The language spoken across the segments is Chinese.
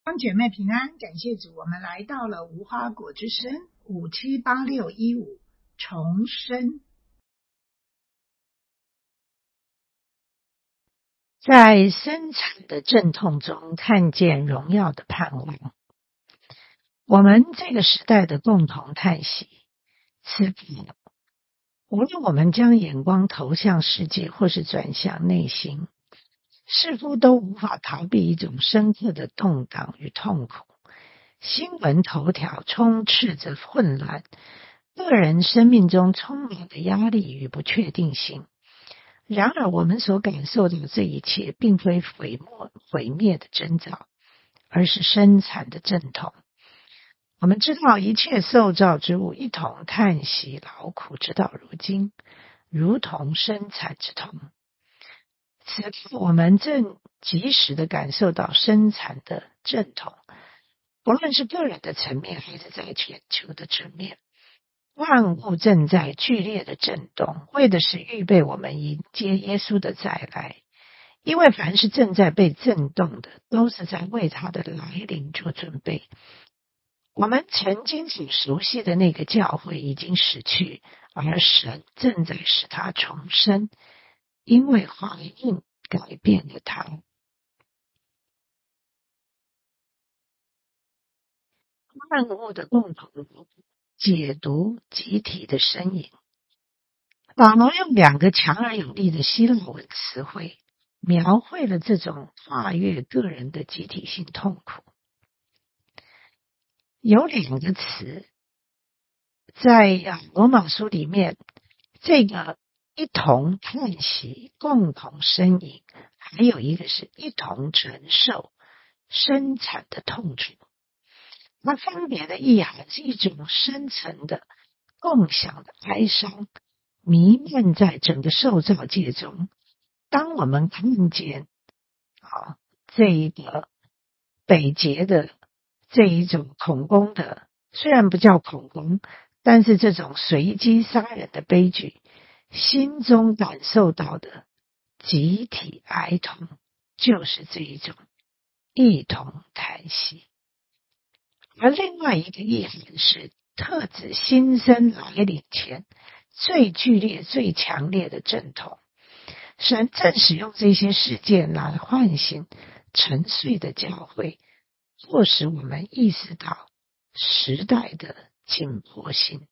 帮姐妹平安，感谢主，我们来到了无花果之声578615重生。在生产的阵痛中看见荣耀的盼望，我们这个时代的共同叹息。此刻无论我们将眼光投向世界或是转向内心，似乎都无法逃避一种深刻的动荡与痛苦。新闻头条充斥着混乱，个人生命中充满了压力与不确定性。然而我们所感受到的这一切并非毁灭的征兆，而是生产的阵痛。我们知道一切受造之物一同叹息劳苦，直到如今，如同生产之痛。此刻我们正及时地感受到生产的阵痛，不论是个人的层面还是在全球的层面，万物正在剧烈的震动，为的是预备我们迎接耶稣的再来。因为凡是正在被震动的，都是在为他的来临做准备。我们曾经所熟悉的那个教会已经死去，而神正在使它重生，因为怀孕改变了它。万物的共同解读集体的身影。保罗用2个强而有力的希腊文词汇，描绘了这种跨越个人的集体性痛苦。有2个词，在罗马书里面，这个一同叹息、共同呻吟，还有一个是一同承受生产的痛楚。它分别的意涵是一种深层的共享的哀伤，弥漫在整个受造界中。当我们看见这一个北捷的这一种恐攻的，虽然不叫恐攻，但是这种随机杀人的悲剧，心中感受到的集体哀痛，就是这一种一同叹息。而另外一个意涵是特指新生来临前最剧烈、最强烈的阵痛。神正使用这些事件来唤醒沉睡的教会，迫使我们意识到时代的紧迫性。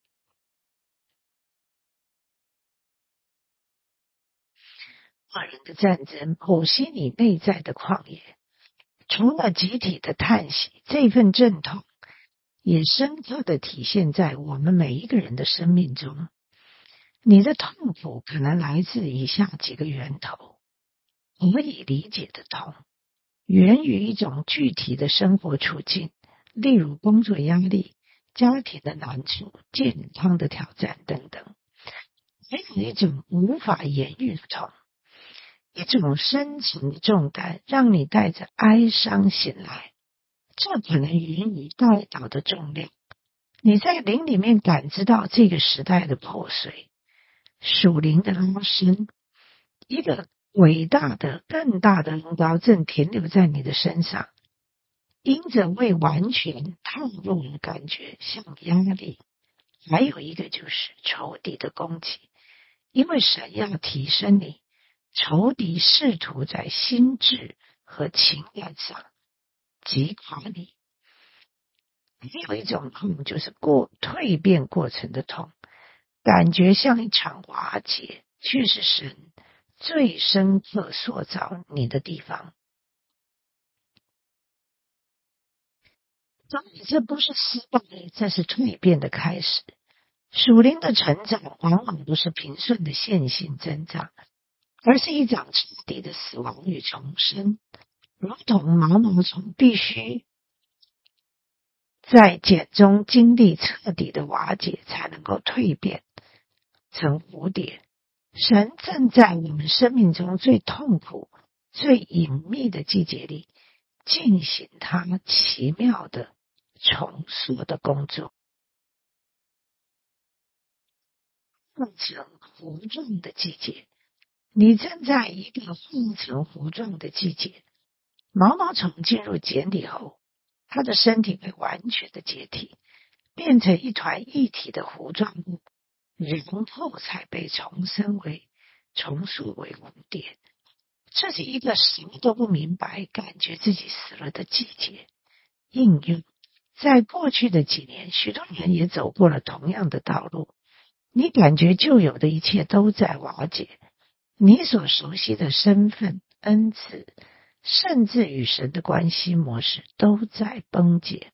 个人的战争剖析你内在的旷野，除了集体的叹息，这份阵痛也深刻地体现在我们每一个人的生命中。你的痛苦可能来自以下几个源头。可以理解的痛，源于一种具体的生活处境，例如工作压力、家庭的难处、健康的挑战等等。还有一种无法言喻的痛，一种深层的重担，让你带着哀伤醒来。这可能源于代祷的重量，你在灵里面感知到这个时代的破碎，属灵的拉伸，一个伟大的、更大的恩膏正停留在你的身上，因着未完全踏入而感觉像压力。还有一个就是仇敌的攻击，因为神要提升你，仇敌试图在心智和情感上击垮你。还有一种痛就是蜕变过程的痛，感觉像一场瓦解，却是神最深刻塑造你的地方。所以这不是失败，这是蜕变的开始。属灵的成长往往不是平顺的线性增长，而是一场彻底的死亡与重生，如同毛毛虫必须在茧中经历彻底的瓦解，才能够蜕变成蝴蝶。神正在我们生命中最痛苦、最隐秘的季节里，进行他奇妙的重塑的工作。化成糊状的季节，你正在一个化成糊状的季节。 毛毛虫进入茧里后，它的身体被完全的解体，变成一团一体的糊状物，然后才被重塑为蝴蝶。这是一个什么都不明白，感觉自己死了的季节。应用在过去的几年，许多人也走过了同样的道路。你感觉旧有的一切都在瓦解，你所熟悉的身份、恩赐，甚至与神的关系模式都在崩解。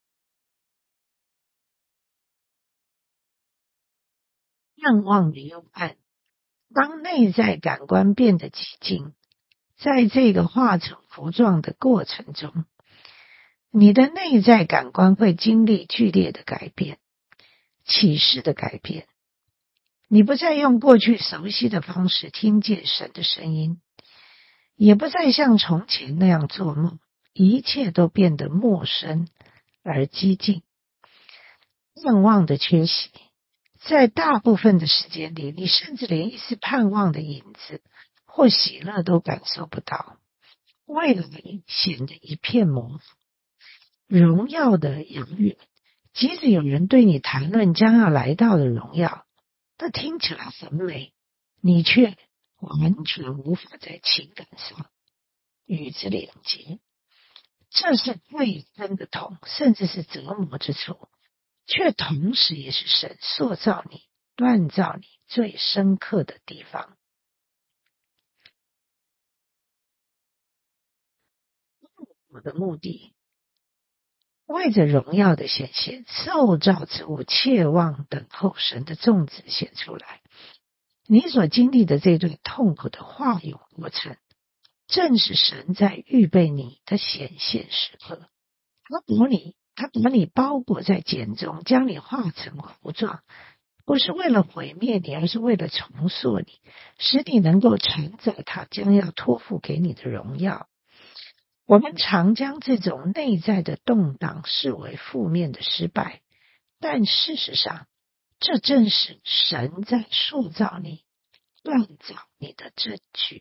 盼望的幽暗，当内在感官变得寂静，在这个化成糊状的过程中，你的内在感官会经历剧烈的改变，启示的改变。你不再用过去熟悉的方式听见神的声音，也不再像从前那样做梦，一切都变得陌生而激进。盼望的缺席，在大部分的时间里，你甚至连一丝盼望的影子或喜乐都感受不到。未来显得一片模糊，荣耀的遥远。即使有人对你谈论将要来到的荣耀，那听起来很美，你却完全无法在情感上与之连接。这是最深的痛，甚至是折磨之处，却同时也是神塑造你、锻造你最深刻的地方。我的目的，为着荣耀的显现，受造之物切望等候神的种子显出来。你所经历的这段痛苦的化蛹过程，正是神在预备你的显现时刻。他把你包裹在茧中，将你化成糊状，不是为了毁灭你，而是为了重塑你，使你能够承载他将要托付给你的荣耀。我们常将这种内在的动荡视为负面的失败，但事实上，这正是神在塑造你、锻造你的证据。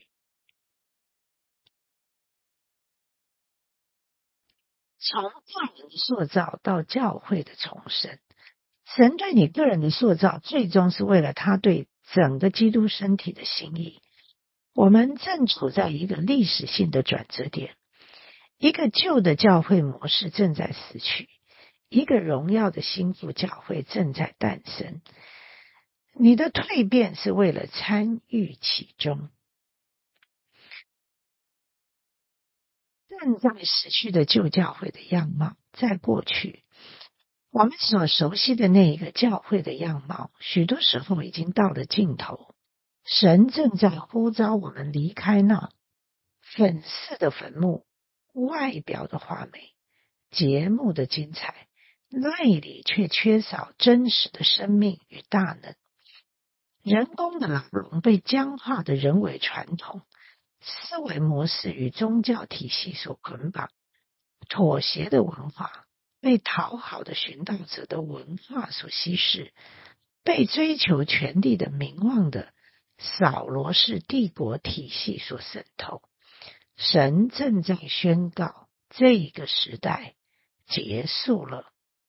从个人的塑造到教会的重生，神对你个人的塑造，最终是为了他对整个基督身体的心意。我们正处在一个历史性的转折点，一个旧的教会模式正在死去，一个荣耀的新妇教会正在诞生。你的蜕变是为了参与其中。正在死去的旧教会的样貌，在过去我们所熟悉的那一个教会的样貌，许多时候已经到了尽头。神正在呼召我们离开那粉饰的坟墓，外表的华美，节目的精彩，内里却缺少真实的生命与大能。人工的牢笼被僵化的人为传统、思维模式与宗教体系所捆绑，妥协的文化被讨好的寻道者的文化所稀释，被追求权力的名望的扫罗式帝国体系所渗透。神正在宣告，这个时代结束了。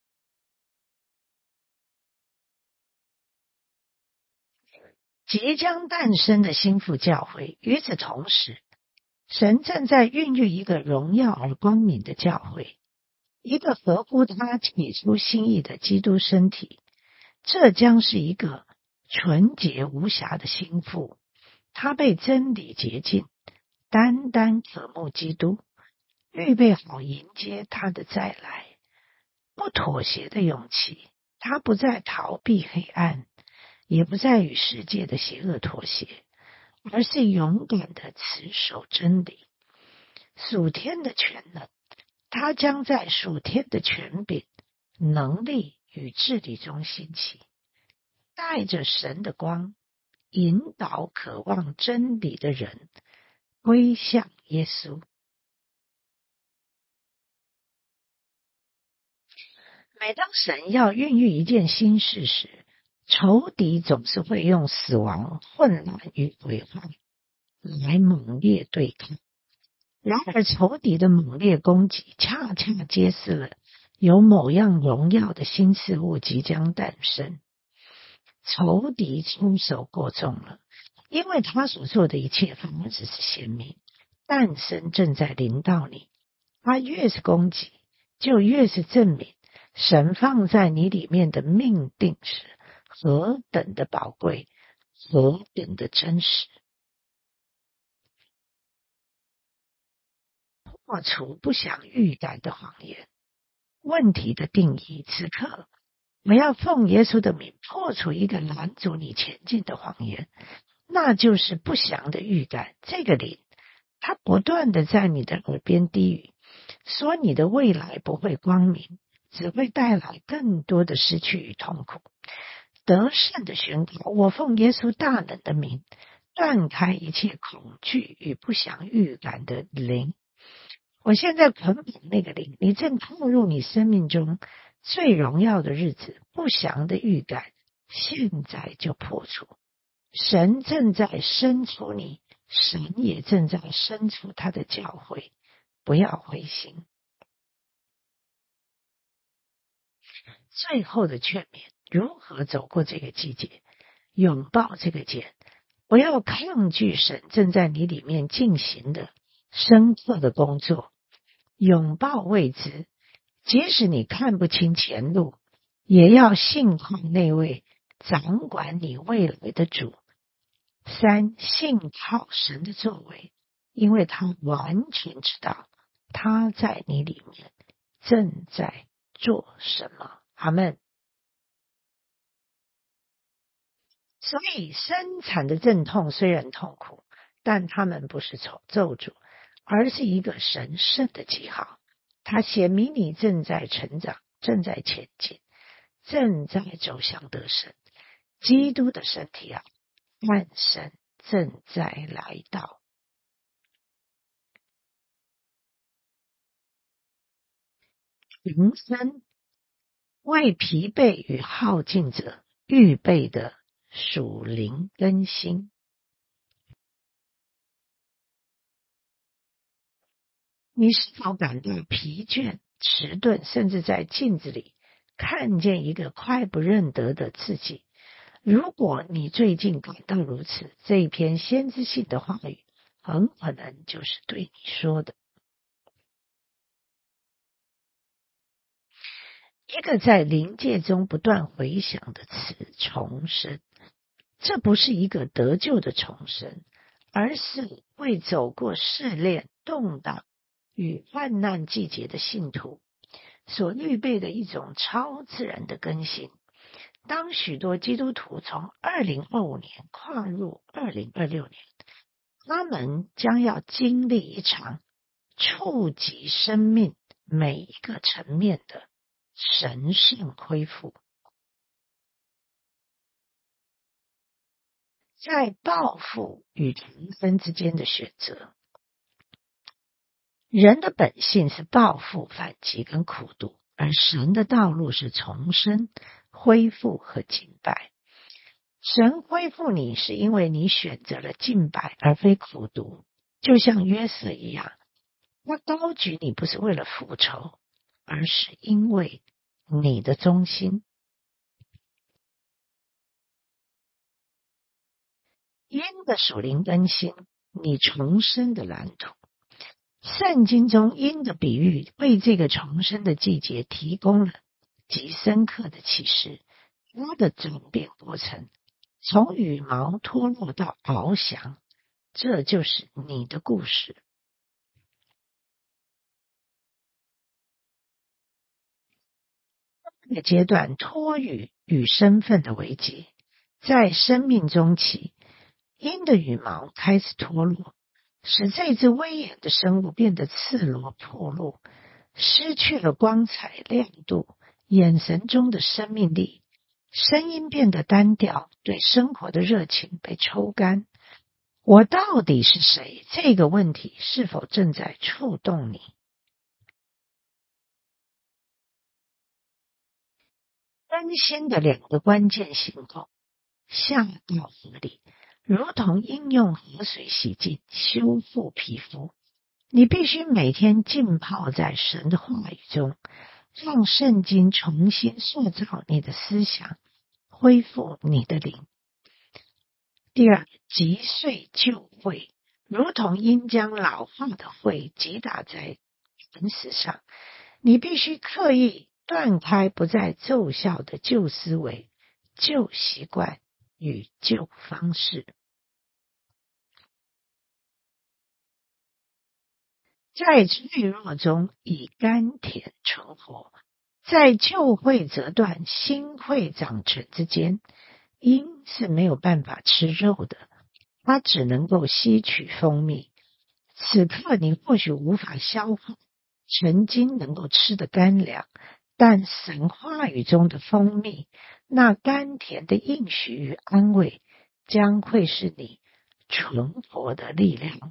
即将诞生的新妇教会，与此同时，神正在孕育一个荣耀而光明的教会，一个合乎他起初心意的基督身体。这将是一个纯洁无瑕的新妇，她被真理洁净，单单渴慕基督，预备好迎接他的再来。不妥协的勇气，她不再逃避黑暗，也不再与世界的邪恶妥协，而是勇敢的持守真理。属天的全能，他将在属天的权柄、能力与治理中兴起，带着神的光，引导渴望真理的人归向耶稣。每当神要孕育一件新事时，仇敌总是会用死亡、混乱与毁坏来猛烈对抗。 然而仇敌的猛烈攻击恰恰揭示了有某样荣耀的新事物即将诞生。仇敌出手过重了，因为他所做的一切反而只是显明诞生正在临到你。他越是攻击，就越是证明神放在你里面的命定是何等的宝贵，何等的真实。破除不想预感的谎言。问题的定义，此刻我要奉耶稣的名破除一个拦阻你前进的谎言，那就是不祥的预感。这个灵，它不断的在你的耳边低语，说你的未来不会光明，只会带来更多的失去与痛苦。得胜的宣告，我奉耶稣大能的名，断开一切恐惧与不祥预感的灵。我现在捆绑那个灵，你正踏入你生命中最荣耀的日子，不祥的预感现在就破除。神正在伸出你，神也正在伸出他的教会，不要灰心。最后的劝勉，如何走过这个季节，拥抱这个茧，不要抗拒神正在你里面进行的深刻的工作，拥抱未知，即使你看不清前路，也要信靠那位掌管你未来的主。三，信靠神的作为，因为他完全知道他在你里面正在做什么。阿们。所以生产的阵痛虽然痛苦，但他们不是咒诅，而是一个神圣的记号。它显明你正在成长，正在前进，正在走向得胜。基督的身体啊，万神正在来到。人生为疲惫与耗尽者预备的属灵更新。你是否感到疲倦、迟钝，甚至在镜子里看见一个快不认得的自己？如果你最近感到如此，这一篇先知性的话语很可能就是对你说的。一个在灵界中不断回响的词，重生。这不是一个得救的重生，而是为走过试炼、动荡与患难季节的信徒所预备的一种超自然的更新。当许多基督徒从2025年跨入2026年，他们将要经历一场触及生命每一个层面的神圣恢复。在报复与重生之间的选择，人的本性是报复、反击跟苦毒，而神的道路是重生、恢复和敬拜。神恢复你是因为你选择了敬拜而非苦毒，就像约瑟一样，他高举你不是为了复仇，而是因为你的忠心。因的属灵更新，你重生的蓝图。圣经中鹰的比喻为这个重生的季节提供了极深刻的启示。它的转变过程，从羽毛脱落到翱翔，这就是你的故事。这个阶段脱羽与身份的危机，在生命中期，鹰的羽毛开始脱落，使这只威严的生物变得赤裸破落，失去了光彩亮度，眼神中的生命力，声音变得单调，对生活的热情被抽干。我到底是谁？这个问题是否正在触动你？更新的两个关键行动：下到河里，如同应用河水洗净、修复皮肤； 你必须每天浸泡在神的话语中，让圣经重新塑造你的思想，恢复你的灵。第二，击碎旧会，如同因将老化的会击打在磐石上，你必须刻意断开不再奏效的旧思维、旧习惯与旧方式。在脆弱中以甘甜存活，在旧会折断、新会长成之间，鹰是没有办法吃肉的，它只能够吸取蜂蜜。此刻你或许无法消化曾经能够吃的干粮，但神话语中的蜂蜜，那甘甜的应许与安慰，将会是你存活的力量。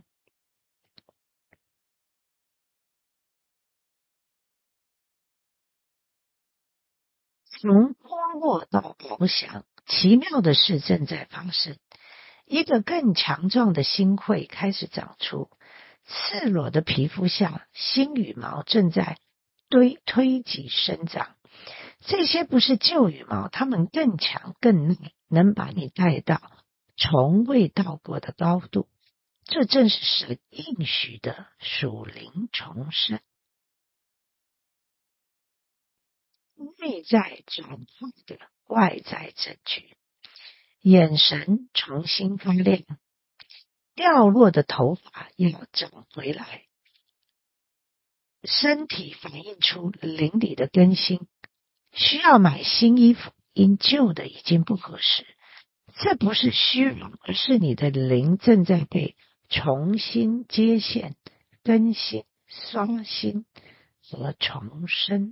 从脱落到翱翔，奇妙的事正在发生。一个更强壮的新会开始长出，赤裸的皮肤下，新羽毛正在推挤生长。这些不是旧羽毛，它们更强更耐，能把你带到从未到过的高度。这正是神应许的属灵重生。内在转化的外在证据，眼神重新发亮，掉落的头发要长回来，身体反映出灵里的更新，需要买新衣服，因旧的已经不合适。这不是虚荣，而是你的灵正在被重新接线、更新、刷新和重生。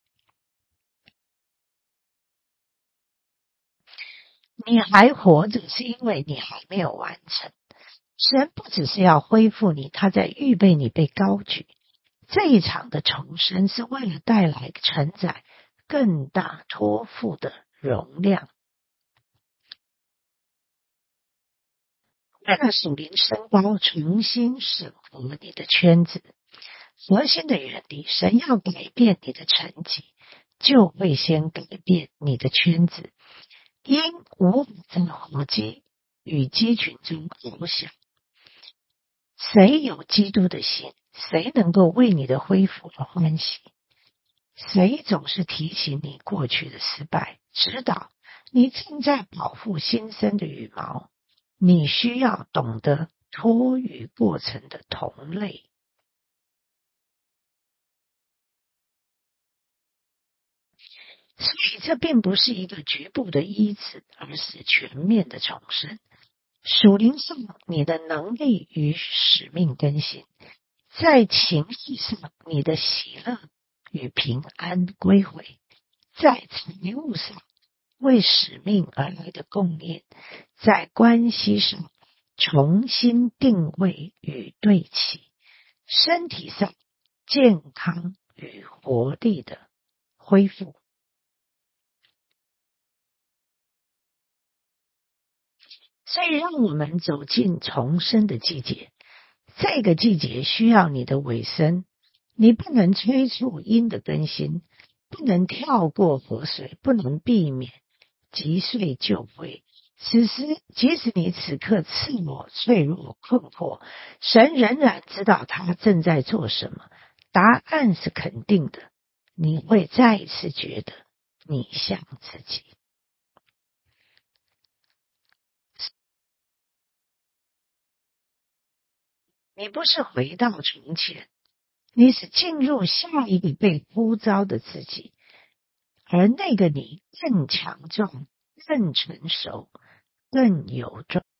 你还活着，是因为你还没有完成。神不只是要恢复你，他在预备你被高举。这一场的重生是为了带来承载更大托付的容量。为了属灵升高，重新审核你的圈子。核心的原理，神要改变你的成绩，就会先改变你的圈子。鹰无法在火鸡与鸡群中翱翔。谁有基督的心，谁能够为你的恢复而欢喜？谁总是提醒你过去的失败，指导你正在保护新生的羽毛？你需要懂得托育过程的同类。所以这并不是一个局部的医治，而是全面的重生。属灵上，你的能力与使命更新；在情绪上，你的喜乐与平安归回；在财务上，为使命而来的供应；在关系上，重新定位与对齐；身体上，健康与活力的恢复。所以让我们走进重生的季节。这个季节需要你的尾声，你不能催促鹰的更新，不能跳过河水，不能避免击碎旧会。此时，即使你此刻赤裸、脆弱、困惑，神仍然知道他正在做什么。答案是肯定的，你会再一次觉得你像自己。你不是回到从前，你是进入下一个被呼召的自己，而那个你更强壮、更成熟、更有